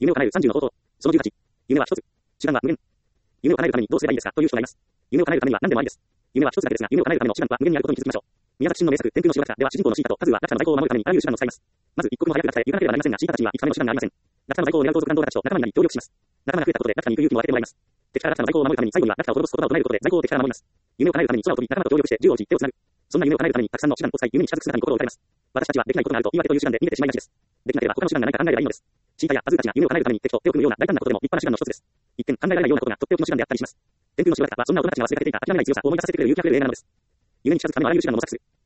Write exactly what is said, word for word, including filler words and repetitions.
夢を叶えるさんじゅうの方法。そのじゅうはち。夢は一つ。手段は無限。夢を叶えるためにどうすればいいですかという人がいます。夢を叶えるためには何でもありです。夢は一つだけですが、夢を叶えるための手段は無限にあることに気づきましょう。宮崎真の名作、天空の城ラピュタでは主人公のシータとカズーはラピュタの在庫を守るためにあらゆる手段を使います。まず一刻も早くラピュタへ行かなければなりませんが、シータたちには行くための手段がありません。ラピュタの在庫を狙う盗賊団同たちと仲間になり協力します。仲間が増えたことでラピュタに行く勇気も与えてもらいます。敵からラピュタの在庫を守るために最後にはラピュタを滅ぼす言葉を唱えることで在庫を敵から守ります。夢を叶えるために空を飛び、仲間と協力して銃を撃ち手をつなぐ。そんな夢を叶えるためにたくさんの手段を使い夢に近づく姿に心を打たれます。私たちはできないことがあると言い訳という手段で逃げてしまいがちです。できなければ他の手段がないか考えればいいのです。シータやカズーたちが夢を叶えるために敵と手を組むような大胆なことでも立派な手段の一つです。一見考えられないようなことがとっておきの手段であったりします。天空の城ラピュタはそんな大人たちが忘れかけていた諦めない強さを思い出させてくれる勇気あふれる映画なのです。夢に近づくためのあらゆる手段を模索する。